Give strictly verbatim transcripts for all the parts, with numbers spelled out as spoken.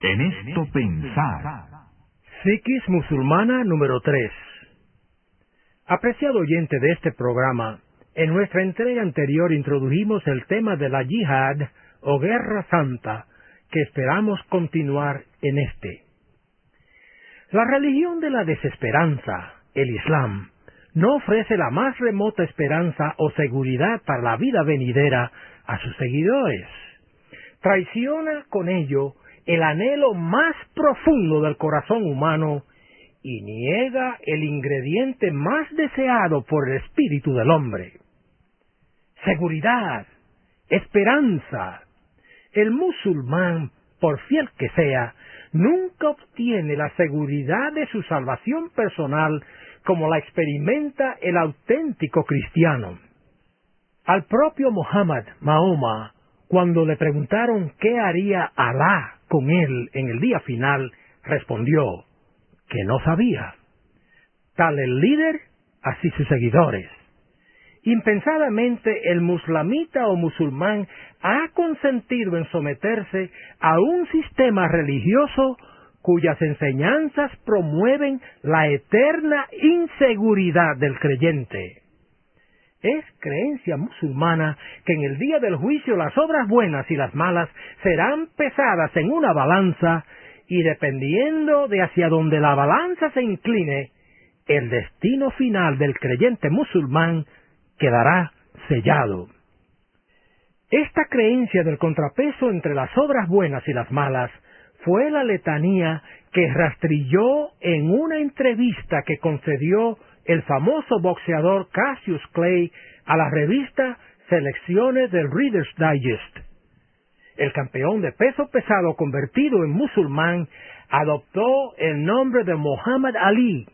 En esto pensar. Psiquis musulmana número tres. Apreciado oyente de este programa, en nuestra entrega anterior introdujimos el tema de la yihad o guerra santa, que esperamos continuar en este. La religión de la desesperanza, el Islam, no ofrece la más remota esperanza o seguridad para la vida venidera a sus seguidores. Traiciona con ello el anhelo más profundo del corazón humano y niega el ingrediente más deseado por el espíritu del hombre. Seguridad, esperanza. El musulmán, por fiel que sea, nunca obtiene la seguridad de su salvación personal como la experimenta el auténtico cristiano. Al propio Muhammad, Mahoma, cuando le preguntaron qué haría Alá con él en el día final, respondió que no sabía. Tal el líder, así sus seguidores. Impensadamente el muslamita o musulmán ha consentido en someterse a un sistema religioso cuyas enseñanzas promueven la eterna inseguridad del creyente. Es creencia musulmana que en el día del juicio las obras buenas y las malas serán pesadas en una balanza y dependiendo de hacia donde la balanza se incline, el destino final del creyente musulmán quedará sellado. Esta creencia del contrapeso entre las obras buenas y las malas fue la letanía que rastrilló en una entrevista que concedió el famoso boxeador Cassius Clay a la revista Selecciones del Reader's Digest. El campeón de peso pesado convertido en musulmán adoptó el nombre de Muhammad Ali.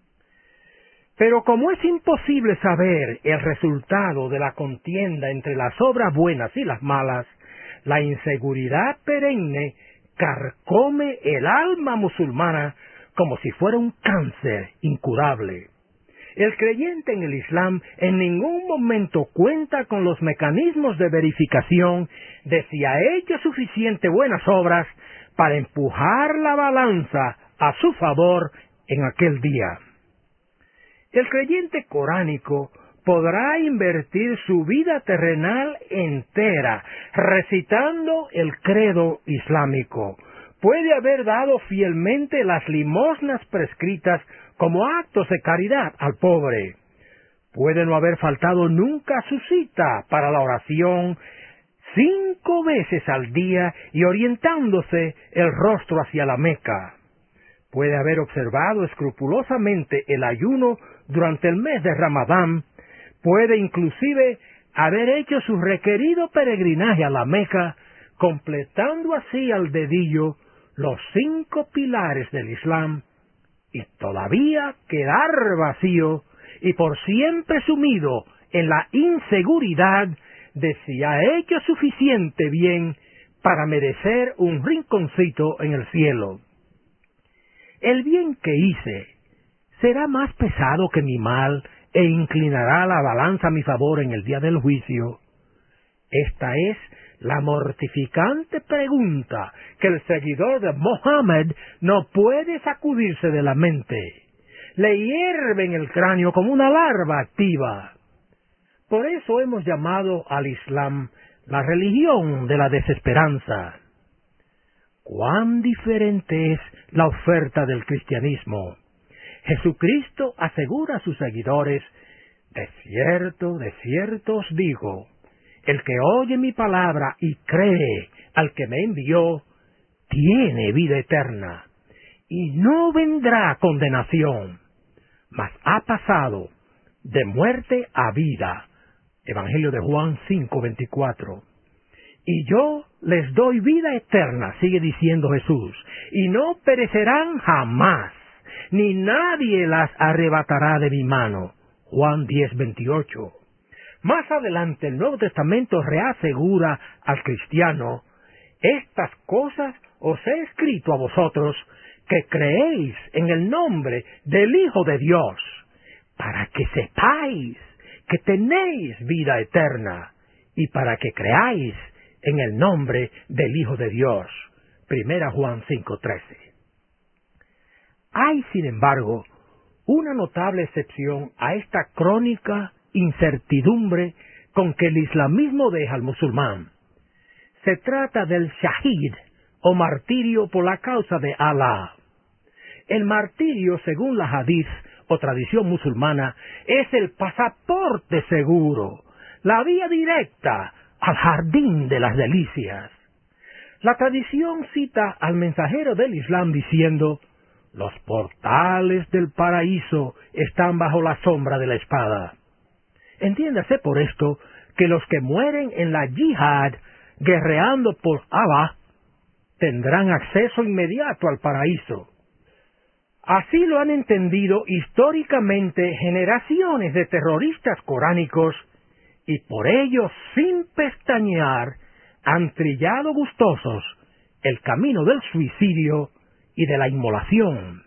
Pero como es imposible saber el resultado de la contienda entre las obras buenas y las malas, la inseguridad perenne carcome el alma musulmana como si fuera un cáncer incurable. El creyente en el Islam en ningún momento cuenta con los mecanismos de verificación de si ha hecho suficiente buenas obras para empujar la balanza a su favor en aquel día. El creyente coránico podrá invertir su vida terrenal entera recitando el credo islámico. Puede haber dado fielmente las limosnas prescritas como actos de caridad al pobre. Puede no haber faltado nunca a su cita para la oración cinco veces al día y orientándose el rostro hacia la Meca. Puede haber observado escrupulosamente el ayuno durante el mes de Ramadán. Puede inclusive haber hecho su requerido peregrinaje a la Meca, completando así al dedillo los cinco pilares del Islam, y todavía quedar vacío y por siempre sumido en la inseguridad de si ha hecho suficiente bien para merecer un rinconcito en el cielo. El bien que hice será más pesado que mi mal e inclinará la balanza a mi favor en el día del juicio. Esta es la mortificante pregunta que el seguidor de Mohammed no puede sacudirse de la mente. Le hierve en el cráneo como una larva activa. Por eso hemos llamado al Islam la religión de la desesperanza. Cuán diferente es la oferta del cristianismo. Jesucristo asegura a sus seguidores: de cierto, de cierto os digo, el que oye mi palabra y cree al que me envió, tiene vida eterna, y no vendrá condenación, mas ha pasado de muerte a vida. Evangelio de Juan cinco veinticuatro. Y yo les doy vida eterna, sigue diciendo Jesús, y no perecerán jamás, ni nadie las arrebatará de mi mano. Juan diez veintiocho. Más adelante el Nuevo Testamento reasegura al cristiano: estas cosas os he escrito a vosotros que creéis en el nombre del Hijo de Dios, para que sepáis que tenéis vida eterna, y para que creáis en el nombre del Hijo de Dios. Primera Juan cinco trece. Hay, sin embargo, una notable excepción a esta crónica incertidumbre con que el islamismo deja al musulmán. Se trata del shahid, o martirio por la causa de Alá. El martirio, según la hadith o tradición musulmana, es el pasaporte seguro, la vía directa al jardín de las delicias. La tradición cita al mensajero del Islam diciendo: los portales del paraíso están bajo la sombra de la espada. Entiéndase por esto que los que mueren en la yihad, guerreando por Allah, tendrán acceso inmediato al paraíso. Así lo han entendido históricamente generaciones de terroristas coránicos, y por ello, sin pestañear, han trillado gustosos el camino del suicidio y de la inmolación.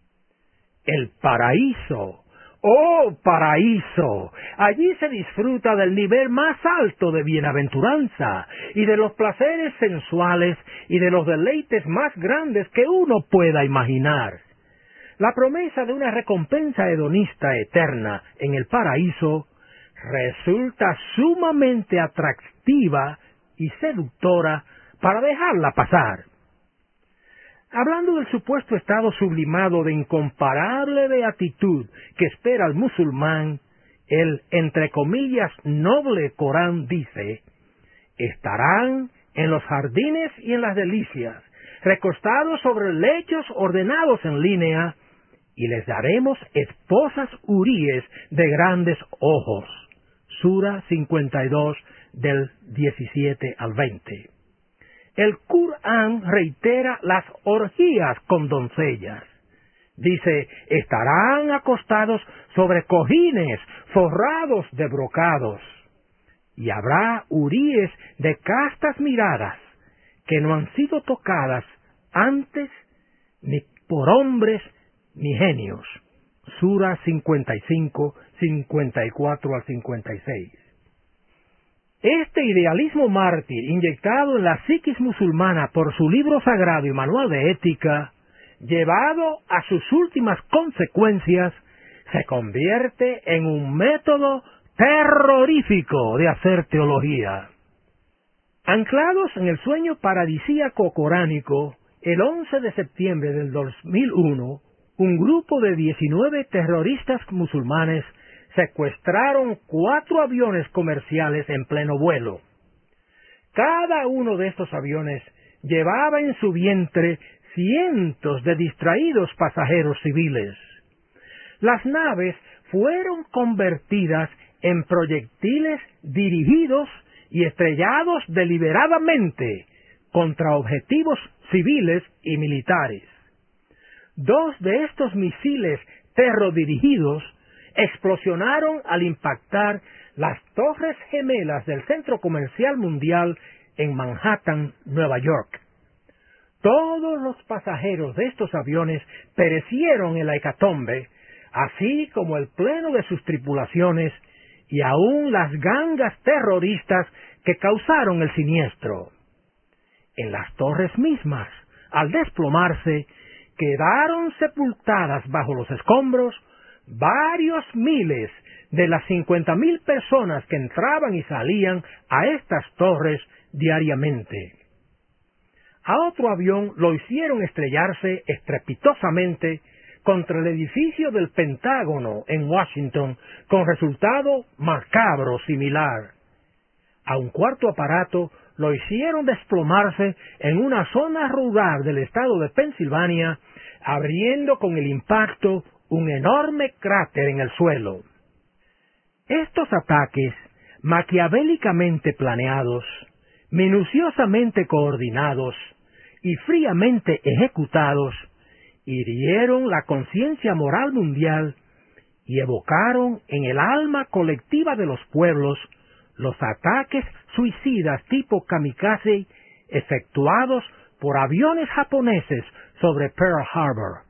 El paraíso, ¡oh paraíso! Allí se disfruta del nivel más alto de bienaventuranza y de los placeres sensuales y de los deleites más grandes que uno pueda imaginar. La promesa de una recompensa hedonista eterna en el paraíso resulta sumamente atractiva y seductora para dejarla pasar. Hablando del supuesto estado sublimado de incomparable beatitud que espera al musulmán, el, entre comillas, noble Corán dice: estarán en los jardines y en las delicias, recostados sobre lechos ordenados en línea, y les daremos esposas huríes de grandes ojos. Sura cincuenta y dos, del diecisiete al veinte. El Corán reitera las orgías con doncellas. Dice: estarán acostados sobre cojines forrados de brocados, y habrá huríes de castas miradas que no han sido tocadas antes ni por hombres ni genios. Sura cincuenta y cinco, cincuenta y cuatro al cincuenta y seis. Este idealismo mártir, inyectado en la psiquis musulmana por su libro sagrado y manual de ética, llevado a sus últimas consecuencias, se convierte en un método terrorífico de hacer teología. Anclados en el sueño paradisíaco coránico, el once de septiembre del dos mil uno, un grupo de diecinueve terroristas musulmanes secuestraron cuatro aviones comerciales en pleno vuelo. Cada uno de estos aviones llevaba en su vientre cientos de distraídos pasajeros civiles. Las naves fueron convertidas en proyectiles dirigidos y estrellados deliberadamente contra objetivos civiles y militares. Dos de estos misiles terrodirigidos explosionaron al impactar las torres gemelas del Centro Comercial Mundial en Manhattan, Nueva York. Todos los pasajeros de estos aviones perecieron en la hecatombe, así como el pleno de sus tripulaciones y aún las gangas terroristas que causaron el siniestro. En las torres mismas, al desplomarse, quedaron sepultadas bajo los escombros varios miles de las cincuenta mil personas que entraban y salían a estas torres diariamente. A otro avión lo hicieron estrellarse estrepitosamente contra el edificio del Pentágono en Washington, con resultado macabro similar. A un cuarto aparato lo hicieron desplomarse en una zona rural del estado de Pensilvania, abriendo con el impacto un enorme cráter en el suelo. Estos ataques, maquiavélicamente planeados, minuciosamente coordinados y fríamente ejecutados, hirieron la conciencia moral mundial y evocaron en el alma colectiva de los pueblos los ataques suicidas tipo kamikaze efectuados por aviones japoneses sobre Pearl Harbor.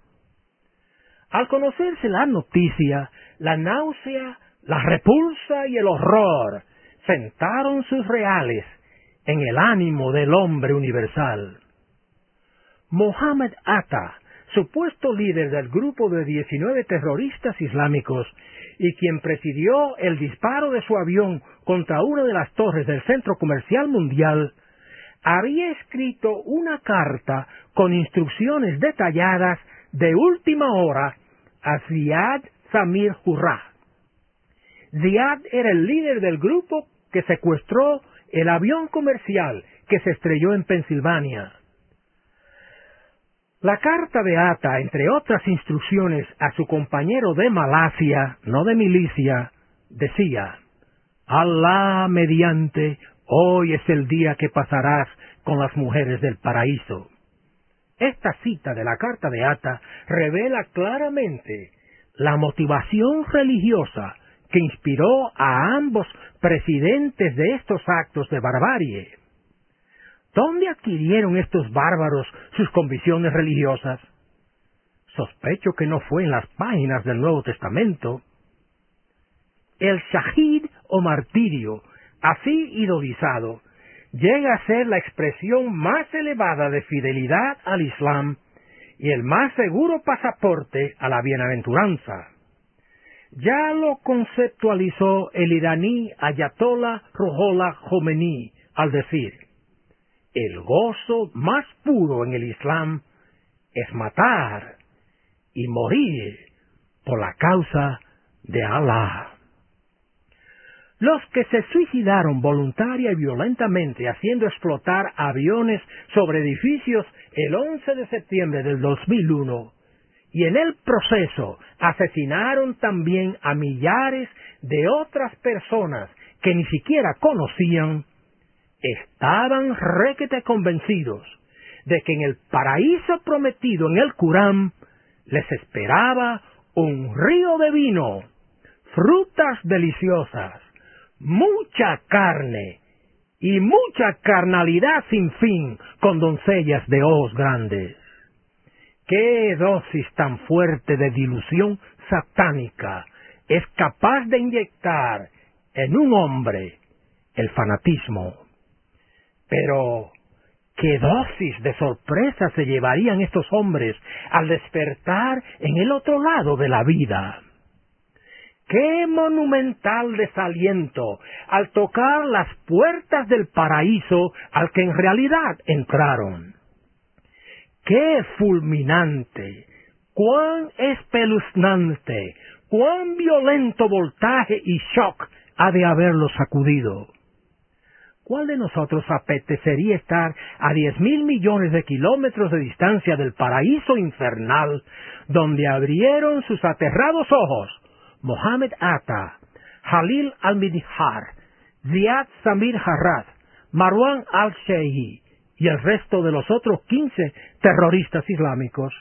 Al conocerse la noticia, la náusea, la repulsa y el horror sentaron sus reales en el ánimo del hombre universal. Mohammed Atta, supuesto líder del grupo de diecinueve terroristas islámicos y quien presidió el disparo de su avión contra una de las torres del Centro Comercial Mundial, había escrito una carta con instrucciones detalladas de última hora a Ziad Samir Jurrah. Ziad era el líder del grupo que secuestró el avión comercial que se estrelló en Pensilvania. La carta de Atta, entre otras instrucciones a su compañero de Malasia, no de milicia, decía: Alá mediante, hoy es el día que pasarás con las mujeres del paraíso. Esta cita de la carta de Atta revela claramente la motivación religiosa que inspiró a ambos presidentes de estos actos de barbarie. ¿Dónde adquirieron estos bárbaros sus convicciones religiosas? Sospecho que no fue en las páginas del Nuevo Testamento. El shahid o martirio, así idolizado, llega a ser la expresión más elevada de fidelidad al Islam y el más seguro pasaporte a la bienaventuranza. Ya lo conceptualizó el iraní Ayatollah Ruhollah Khomeini al decir: el gozo más puro en el Islam es matar y morir por la causa de Allah. Los que se suicidaron voluntaria y violentamente haciendo explotar aviones sobre edificios el once de septiembre del dos mil uno y en el proceso asesinaron también a millares de otras personas que ni siquiera conocían, estaban requete convencidos de que en el paraíso prometido en el Corán les esperaba un río de vino, frutas deliciosas, mucha carne y mucha carnalidad sin fin con doncellas de ojos grandes. ¡Qué dosis tan fuerte de dilución satánica es capaz de inyectar en un hombre el fanatismo! Pero, ¿qué dosis de sorpresa se llevarían estos hombres al despertar en el otro lado de la vida? ¡Qué monumental desaliento al tocar las puertas del paraíso al que en realidad entraron! ¡Qué fulminante! ¡Cuán espeluznante! ¡Cuán violento voltaje y shock ha de haberlos sacudido! ¿Cuál de nosotros apetecería estar a diez mil millones de kilómetros de distancia del paraíso infernal, donde abrieron sus aterrados ojos Mohammed Atta, Jalil al-Midhar, Ziad Samir Jurrah, Marwan al-Sheikhi y el resto de los otros quince terroristas islámicos?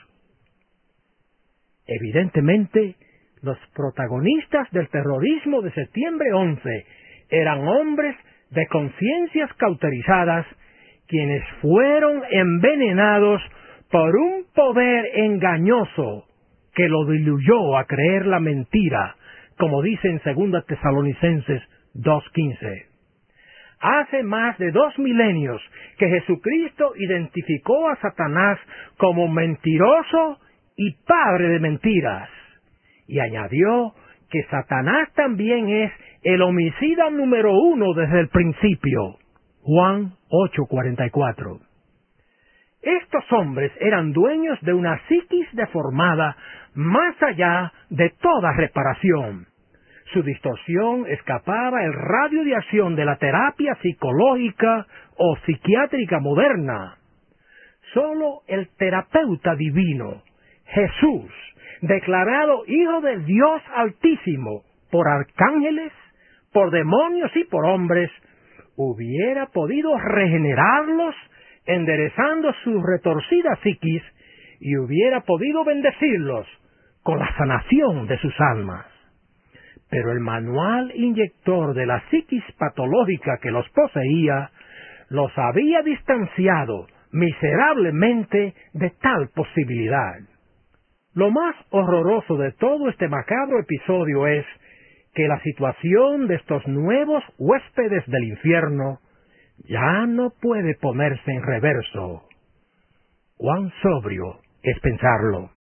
Evidentemente, los protagonistas del terrorismo de septiembre once eran hombres de conciencias cauterizadas, quienes fueron envenenados por un poder engañoso que lo diluyó a creer la mentira, como dice en segunda Tesalonicenses dos quince. Hace más de dos milenios que Jesucristo identificó a Satanás como mentiroso y padre de mentiras, y añadió que Satanás también es el homicida número uno desde el principio. Juan ocho cuarenta y cuatro. Estos hombres eran dueños de una psiquis deformada más allá de toda reparación. Su distorsión escapaba el radio de acción de la terapia psicológica o psiquiátrica moderna. Solo el terapeuta divino, Jesús, declarado Hijo de Dios Altísimo por arcángeles, por demonios y por hombres, hubiera podido regenerarlos, enderezando su retorcida psiquis, y hubiera podido bendecirlos con la sanación de sus almas. Pero el manual inyector de la psiquis patológica que los poseía los había distanciado miserablemente de tal posibilidad. Lo más horroroso de todo este macabro episodio es que la situación de estos nuevos huéspedes del infierno ya no puede ponerse en reverso. cuán sobrio es pensarlo.